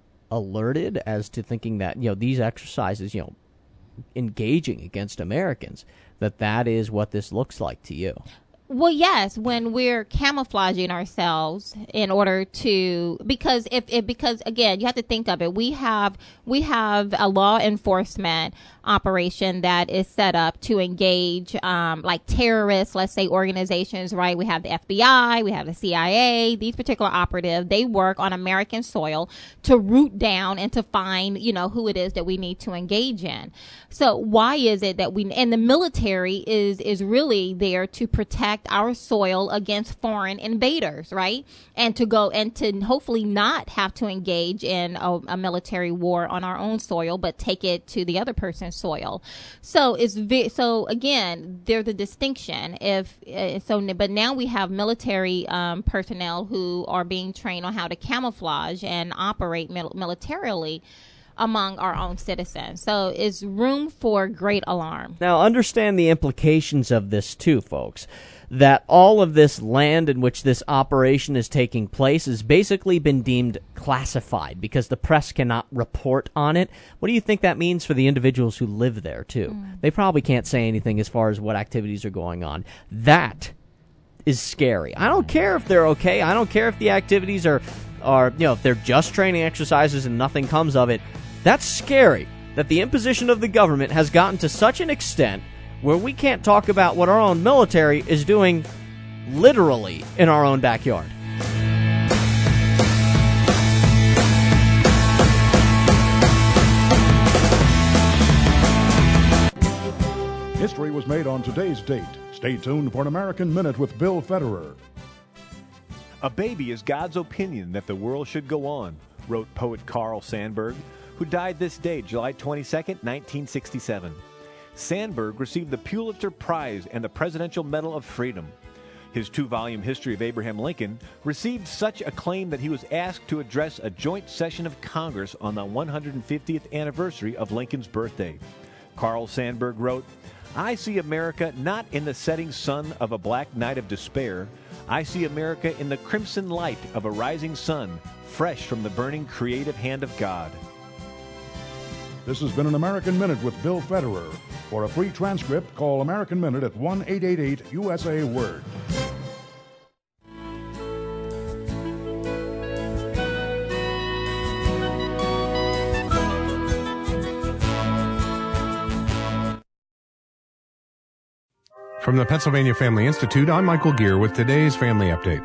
B: alerted as to thinking that, you know, these exercises, you know, engaging against Americans, that that is what this looks like to you.
A: Well, yes, when we're camouflaging ourselves in order to, because if it, because again, you have to think of it. We have, we have a law enforcement operation that is set up to engage, um, like terrorists, let's say organizations, right? We have the F B I, we have the C I A, these particular operatives, they work on American soil to root down and to find, you know, who it is that we need to engage in. So why is it that we, and the military is, is really there to protect our soil against foreign invaders, right? And to go and to hopefully not have to engage in a, a military war on our own soil, but take it to the other person's soil. So it's ve- so again, there's a distinction. If uh, so, but now we have military um, personnel who are being trained on how to camouflage and operate mil- militarily among our own citizens. So it's room for great alarm.
B: Now, understand the implications of this too, folks. That all of this land in which this operation is taking place has basically been deemed classified because the press cannot report on it. What do you think that means for the individuals who live there, too? Mm. They probably can't say anything as far as what activities are going on. That is scary. I don't care if they're okay. I don't care if the activities are, are you know, if they're just training exercises and nothing comes of it. That's scary that the imposition of the government has gotten to such an extent where we can't talk about what our own military is doing literally in our own backyard.
U: History was made on today's date. Stay tuned for an American Minute with Bill Federer.
V: A baby is God's opinion that the world should go on, wrote poet Carl Sandburg, who died this day, July twenty-second, nineteen sixty-seven. Sandberg received the Pulitzer Prize and the Presidential Medal of Freedom. His two-volume History of Abraham Lincoln received such acclaim that he was asked to address a joint session of Congress on the one hundred fiftieth anniversary of Lincoln's birthday. Carl Sandburg wrote, "I see America not in the setting sun of a black night of despair. I see America in the crimson light of a rising sun, fresh from the burning creative hand of God."
U: This has been an American Minute with Bill Federer. For a free transcript, call American Minute at one eight eight eight U S A Word.
E: From the Pennsylvania Family Institute, I'm Michael Gear with today's Family Update.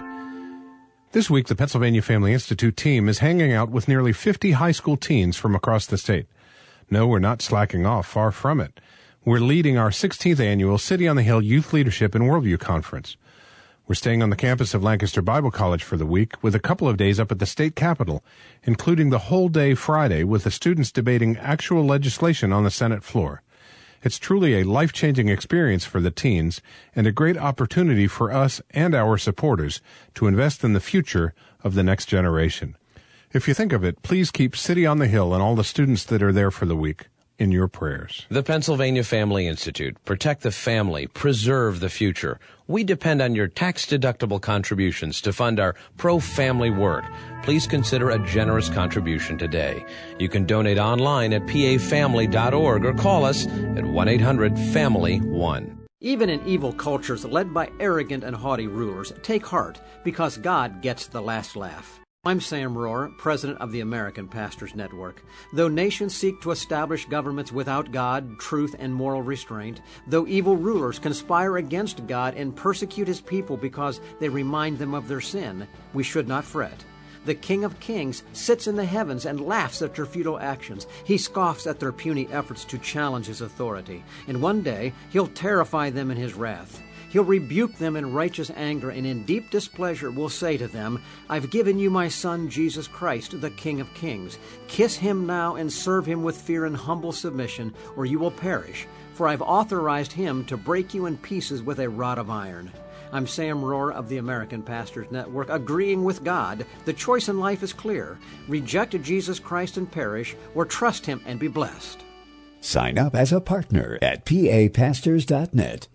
E: This week, the Pennsylvania Family Institute team is hanging out with nearly fifty high school teens from across the state. No, we're not slacking off, far from it. We're leading our sixteenth annual City on the Hill Youth Leadership and Worldview Conference. We're staying on the campus of Lancaster Bible College for the week with a couple of days up at the state capitol, including the whole day Friday with the students debating actual legislation on the Senate floor. It's truly a life-changing experience for the teens and a great opportunity for us and our supporters to invest in the future of the next generation. If you think of it, please keep City on the Hill and all the students that are there for the week in your prayers.
F: The Pennsylvania Family Institute. Protect the family. Preserve the future. We depend on your tax-deductible contributions to fund our pro-family work. Please consider a generous contribution today. You can donate online at p a family dot org or call us at one eight hundred family one.
W: Even in evil cultures led by arrogant and haughty rulers, take heart, because God gets the last laugh. I'm Sam Rohr, president of the American Pastors Network. Though nations seek to establish governments without God, truth, and moral restraint, though evil rulers conspire against God and persecute his people because they remind them of their sin, we should not fret. The King of Kings sits in the heavens and laughs at their futile actions. He scoffs at their puny efforts to challenge his authority. And one day, he'll terrify them in his wrath. He'll rebuke them in righteous anger, and in deep displeasure will say to them, I've given you my Son, Jesus Christ, the King of Kings. Kiss him now and serve him with fear and humble submission, or you will perish, for I've authorized him to break you in pieces with a rod of iron. I'm Sam Rohr of the American Pastors Network, agreeing with God. The choice in life is clear. Reject Jesus Christ and perish, or trust him and be blessed.
X: Sign up as a partner at p a pastors dot net.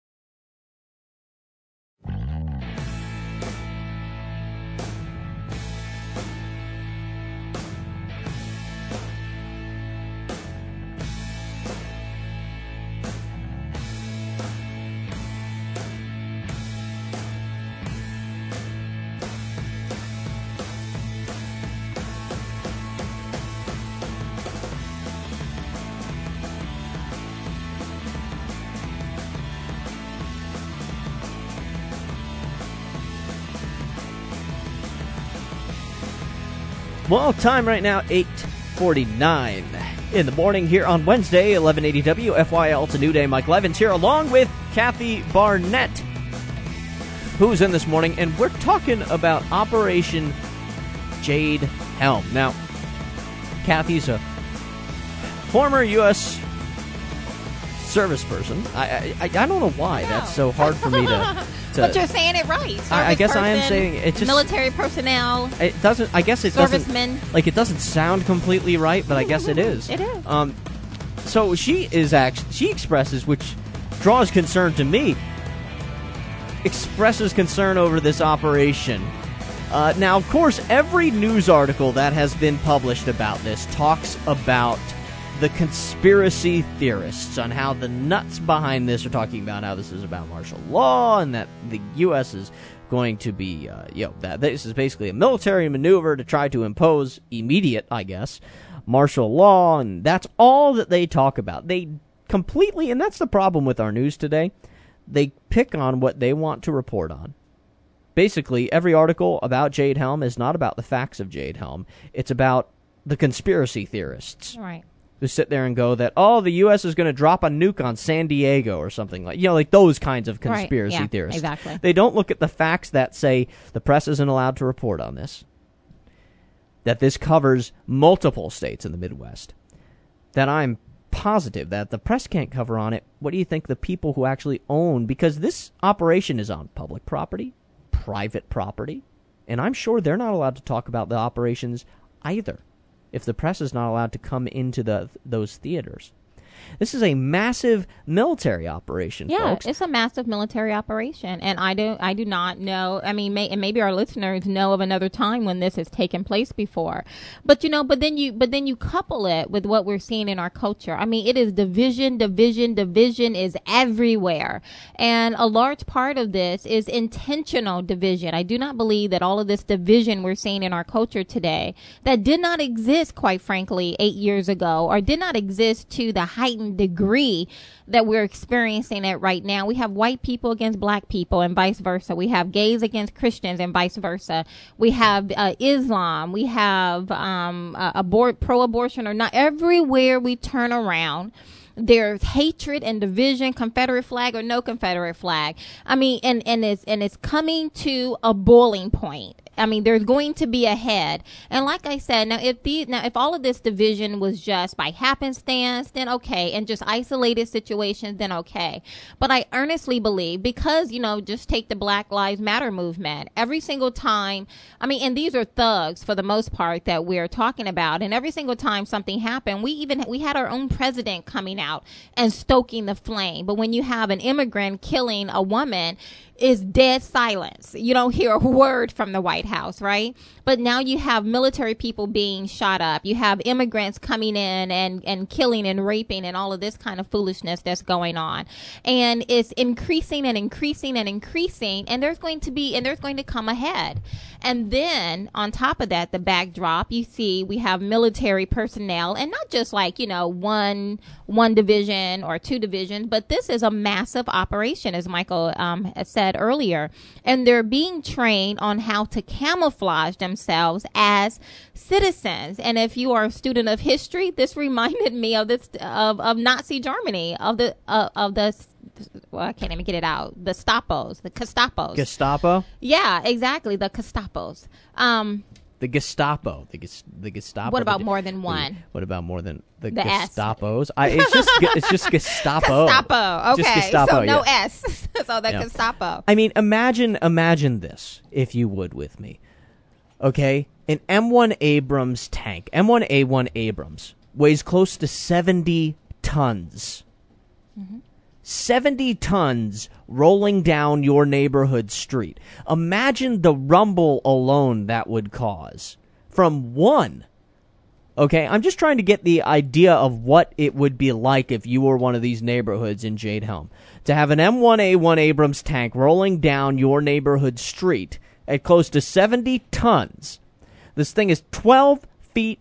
B: Well, time right now, eight forty-nine in the morning here on Wednesday, eleven eighty W F Y L. It's a new day. Mike Levins here along with Kathy Barnett, who's in this morning, and we're talking about Operation Jade Helm. Now, Kathy's a former U S service person. I I, I don't know why that's so hard for me to... To,
A: but you're saying it right.
B: I, I guess
A: person,
B: I am saying it. Just,
A: military personnel.
B: It doesn't. I guess it
A: servicemen.
B: doesn't. Like it doesn't sound completely right, but I guess it is.
A: It is.
B: Um, so she is actually she expresses, which draws concern to me. Expresses concern over this operation. Uh, now, of course, every news article that has been published about this talks about the conspiracy theorists on how the nuts behind this are talking about how this is about martial law and that the U S is going to be, uh, you know, that this is basically a military maneuver to try to impose immediate, I guess, martial law, and that's all that they talk about. They completely, and that's the problem with our news today, they pick on what they want to report on. Basically, every article about Jade Helm is not about the facts of Jade Helm. It's about the conspiracy theorists.
A: Right.
B: Who sit there and go that, oh, the U S is going to drop a nuke on San Diego or something like, you know, like those kinds of conspiracy
A: right, yeah,
B: theorists.
A: Exactly.
B: They don't look at the facts that say the press isn't allowed to report on this, that this covers multiple states in the Midwest, that I'm positive that the press can't cover on it, what do you think the people who actually own, because this operation is on public property, private property, and I'm sure they're not allowed to talk about the operations either if the press is not allowed to come into the those theaters. This is a massive military operation,
A: yeah,
B: folks.
A: It's a massive military operation, and I do I do not know. I mean, may, and maybe our listeners know of another time when this has taken place before. But you know, but then you but then you couple it with what we're seeing in our culture. I mean, it is division, division, division is everywhere, and a large part of this is intentional division. I do not believe that all of this division we're seeing in our culture today that did not exist, quite frankly, eight years ago, or did not exist to the height degree that we're experiencing it right now. We have white people against black people and vice versa. We have gays against Christians and vice versa. We have uh, Islam. We have um, uh, abort, pro-abortion or not. Everywhere we turn around, there's hatred and division, Confederate flag or no Confederate flag. I mean, and, and it's, and it's coming to a boiling point. I mean, there's going to be a head. And like I said, now if the now if all of this division was just by happenstance, then okay, and just isolated situations, then okay. But I earnestly believe, because, you know, just take the Black Lives Matter movement. Every single time, I mean, and these are thugs for the most part that we're talking about, and every single time something happened, we even we had our own president coming out and stoking the flame. But when you have an immigrant killing a woman, is dead silence. You don't hear a word from the White House, right? But now you have military people being shot up. You have immigrants coming in and, and killing and raping and all of this kind of foolishness that's going on. And it's increasing and increasing and increasing. And there's going to be, and there's going to come ahead. And then on top of that, the backdrop, you see we have military personnel, and not just like, you know, one, one division or two divisions, but this is a massive operation, as Michael um, said earlier. And they're being trained on how to camouflage themselves as citizens. And if you are a student of history, this reminded me of this of, of Nazi Germany, of the uh, of the well, I can't even get it out. The Stapos, the Gestapos.
B: Gestapo?
A: Yeah, exactly. The Gestapos. Um,
B: the Gestapo. The, ges, the Gestapo.
A: What about
B: the,
A: more than one?
B: The, what about more than the,
A: the
B: Gestapos? I, it's just it's just Gestapo.
A: Gestapo. Okay.
B: Just Gestapo,
A: so no
B: yeah.
A: S. So the yeah. Gestapo.
B: I mean, imagine imagine this, if you would, with me. Okay? An M one Abrams tank, M one A one Abrams, weighs close to seventy tons. Mm-hmm. seventy tons rolling down your neighborhood street. Imagine the rumble alone that would cause from one. Okay, I'm just trying to get the idea of what it would be like if you were one of these neighborhoods in Jade Helm. To have an M one A one Abrams tank rolling down your neighborhood street at close to seventy tons. This thing is twelve feet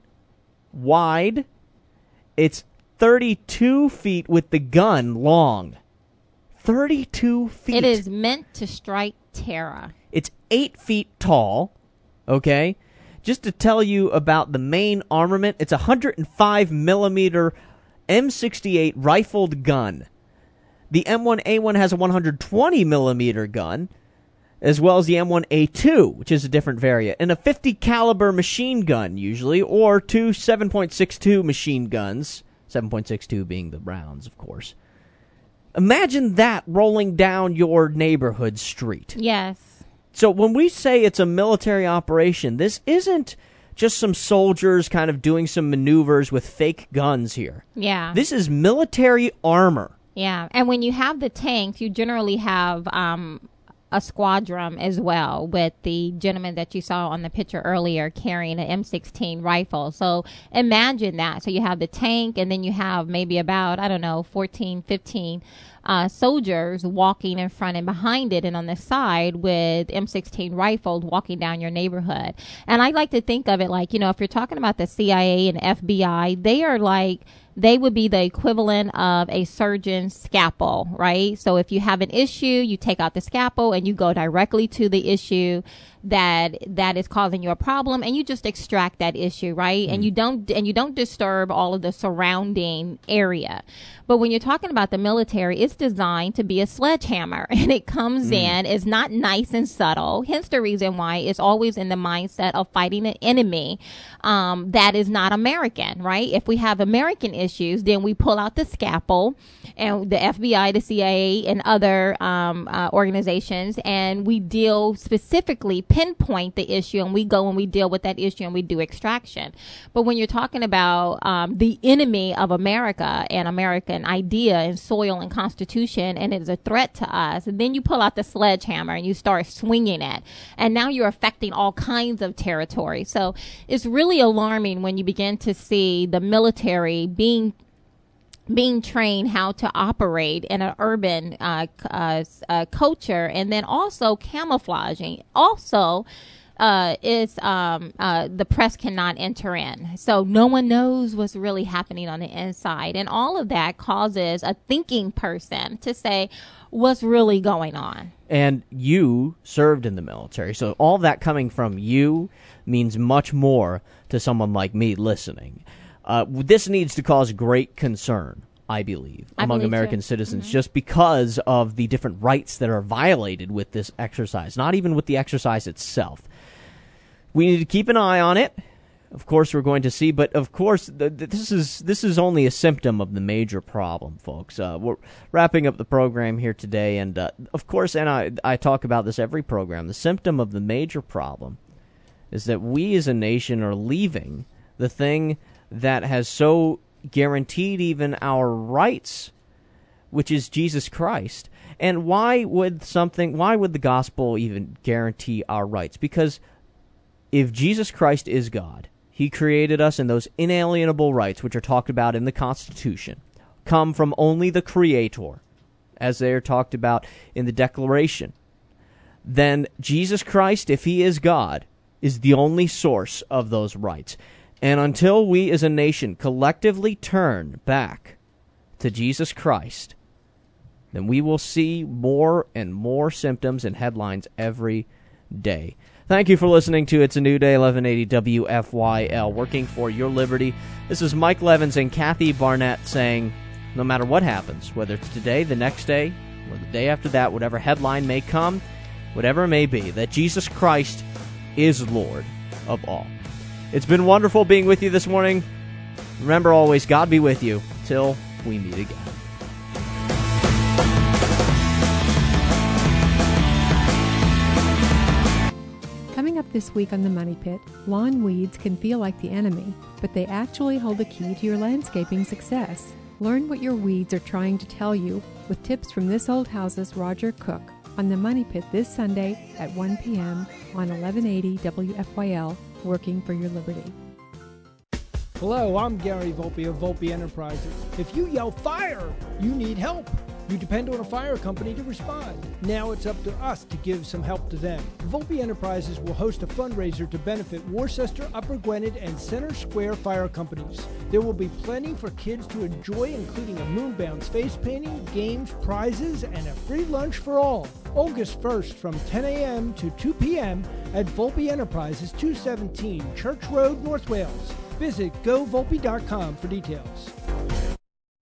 B: wide. It's thirty-two feet with the gun long. thirty-two feet.
A: It is meant to strike terror.
B: It's eight feet tall. Okay? Just to tell you about the main armament, it's a one hundred five millimeter M sixty-eight rifled gun. The M one A one has a one hundred twenty millimeter gun, as well as the M one A two, which is a different variant, and a fifty caliber machine gun usually, or two seven point six two machine guns. seven point six two being the rounds, of course. Imagine that rolling down your neighborhood street.
A: Yes.
B: So when we say it's a military operation, this isn't just some soldiers kind of doing some maneuvers with fake guns here.
A: Yeah.
B: This is military armor.
A: Yeah. And when you have the tanks, you generally have um, a squadron as well, with the gentleman that you saw on the picture earlier carrying an M sixteen rifle. So imagine that. So you have the tank, and then you have maybe about, I don't know, fourteen, fifteen uh, soldiers walking in front and behind it, and on the side with M sixteen rifles walking down your neighborhood. And I like to think of it like, you know, if you're talking about the C I A and F B I, they are like, they would be the equivalent of a surgeon's scalpel, right? So if you have an issue, you take out the scalpel and you go directly to the issue that that is causing you a problem, and you just extract that issue, right? Mm. And you don't and you don't disturb all of the surrounding area. But when you're talking about the military, it's designed to be a sledgehammer, and it comes mm. in, it's not nice and subtle. Hence the reason why it's always in the mindset of fighting an enemy um, that is not American, right? If we have American issues, issues, then we pull out the scalpel, and the F B I, the C I A, and other um, uh, organizations, and we deal specifically, pinpoint the issue, and we go and we deal with that issue, and we do extraction. But when you're talking about um, the enemy of America and American idea and soil and constitution, and it is a threat to us, and then you pull out the sledgehammer and you start swinging it, and now you're affecting all kinds of territory. So it's really alarming when you begin to see the military being being trained how to operate in an urban uh, uh, uh, culture, and then also camouflaging. Also, uh, is um, uh, the press cannot enter in, so no one knows what's really happening on the inside, and all of that causes a thinking person to say, what's really going on?
B: And you served in the military, so all that coming from you means much more to someone like me listening. Uh, this needs to cause great concern, I believe,
A: I
B: among
A: believe
B: American
A: so.
B: citizens,
A: Mm-hmm.
B: just because of the different rights that are violated with this exercise, not even with the exercise itself. We need to keep an eye on it. Of course, we're going to see, but of course, th- th- this is this is only a symptom of the major problem, folks. Uh, we're wrapping up the program here today, and uh, of course, and I, I talk about this every program, the symptom of the major problem is that we as a nation are leaving the thing that has so guaranteed even our rights, which is Jesus Christ. And why would something, why would the gospel even guarantee our rights? Because if Jesus Christ is God, he created us, and those inalienable rights, which are talked about in the Constitution, come from only the Creator, as they are talked about in the Declaration. Then Jesus Christ, if he is God, is the only source of those rights. And until we as a nation collectively turn back to Jesus Christ, then we will see more and more symptoms and headlines every day. Thank you for listening to It's a New Day, eleven eighty W F Y L, working for your liberty. This is Mike Levins and Kathy Barnett saying, no matter what happens, whether it's today, the next day, or the day after that, whatever headline may come, whatever it may be, that Jesus Christ is Lord of all. It's been wonderful being with you this morning. Remember always, God be with you till we meet again.
C: Coming up this week on The Money Pit, lawn weeds can feel like the enemy, but they actually hold the key to your landscaping success. Learn what your weeds are trying to tell you with tips from This Old House's Roger Cook on The Money Pit this Sunday at one p.m. on eleven eighty W F Y L, working for your liberty.
G: Hello, I'm Gary Volpe of Volpe Enterprises. If you yell fire, you need help. You depend on a fire company to respond. Now it's up to us to give some help to them. Volpe Enterprises will host a fundraiser to benefit Worcester, Upper Gwinnett, and Center Square fire companies. There will be plenty for kids to enjoy, including a moonbounce face painting, games, prizes, and a free lunch for all. August first from ten a.m. to two p.m. at Volpe Enterprises, two seventeen Church Road, North Wales. Visit go volpe dot com for details.